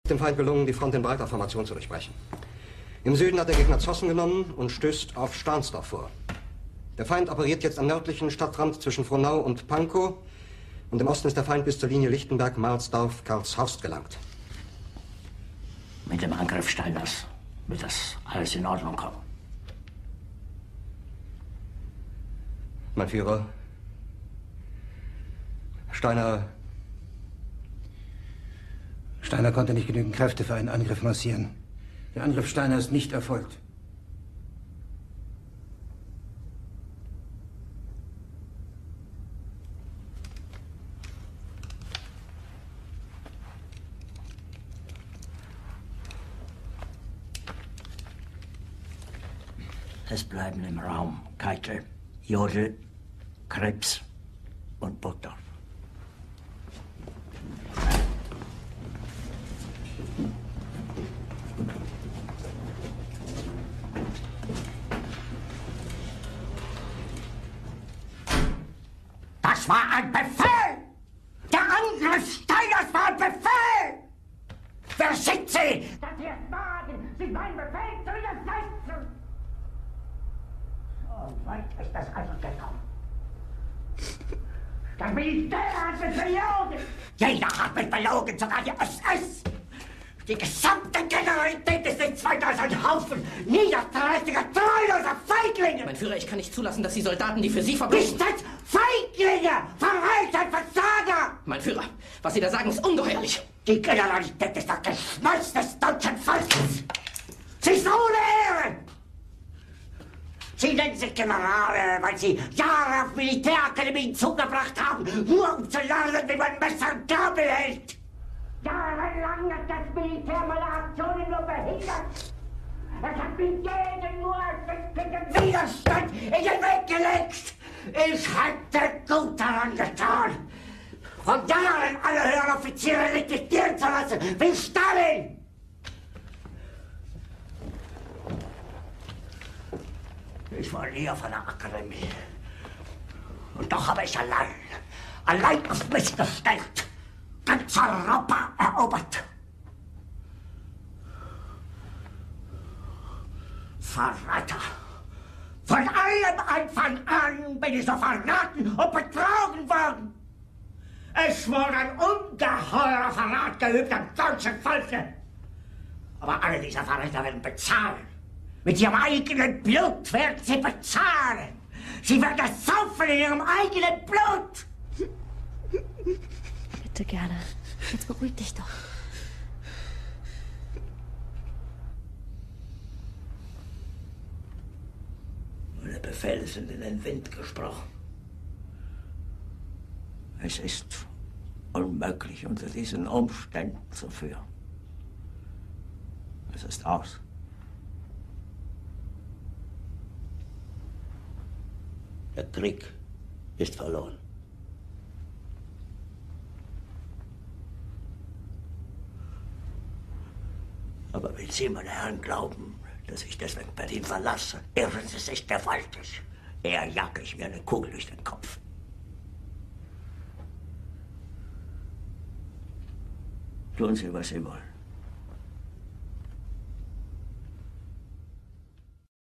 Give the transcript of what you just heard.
Dem Feind gelungen, die Front in breiter Formation zu durchbrechen. Im Süden hat der Gegner Zossen genommen und stößt auf Stahnsdorf vor. Der Feind operiert jetzt am nördlichen Stadtrand zwischen Frohnau und Pankow und im Osten ist der Feind bis zur Linie Lichtenberg-Marsdorf-Karlshorst gelangt. Mit dem Angriff Steiners wird das alles in Ordnung kommen. Mein Führer, Steiner konnte nicht genügend Kräfte für einen Angriff massieren. Der Angriff Steiner ist nicht erfolgt. Es bleiben im Raum Keitel, Jodl, Krebs und Burgdorf. Das war ein Befehl! Der Angriff Steiners war ein Befehl! Wer sind Sie, dass Sie es wagen, sich meinen Befehl zu widersetzen? So weit ist das also gekommen. Das Militär hat mich belogen! Jeder hat mich belogen, sogar die SS! Die gesamte Generalität ist nichts weiter als ein Haufen niederträchtiger, treuloser Feiglinge! Mein Führer, ich kann nicht zulassen, dass die Soldaten, die für Sie verbringen... Nicht als Feiglinge! Verreiter, Versager! Mein Führer, was Sie da sagen, ist ungeheuerlich! Die Generalität ist das Geschmeiß des deutschen Volkes! Sie ist ohne Ehre! Sie nennen sich Generale, weil Sie Jahre auf Militärakademien zugebracht haben, nur um zu lernen, wie man Messer und Gabel hält! Jahrelang hat das Militär meine Aktionen nur behindert. Es hat mir jeden nur erficklichen Widerstand in den Weg gelegt. Ich hätte gut daran getan, von Jahren alle höheren Offiziere liquidieren zu lassen, wie Stalin. Ich war nie auf einer Akademie. Und doch habe ich allein auf mich gestellt, ganz Europa erobert. Verräter! Von allem Anfang an bin ich so verraten und betrogen worden. Es wurde ein ungeheurer Verrat geübt am deutschen Volke. Aber alle diese Verräter werden bezahlen. Mit ihrem eigenen Blut werden sie bezahlen. Sie werden das saufen in ihrem eigenen Blut. Bitte gerne. Jetzt beruhig dich doch. Meine Befehle sind in den Wind gesprochen. Es ist unmöglich, unter diesen Umständen zu führen. Es ist aus. Der Krieg ist verloren. Aber wenn Sie, meine Herren, glauben, dass ich deswegen Berlin verlasse, irren Sie sich gewaltig. Eher jage ich mir eine Kugel durch den Kopf. Tun Sie, was Sie wollen.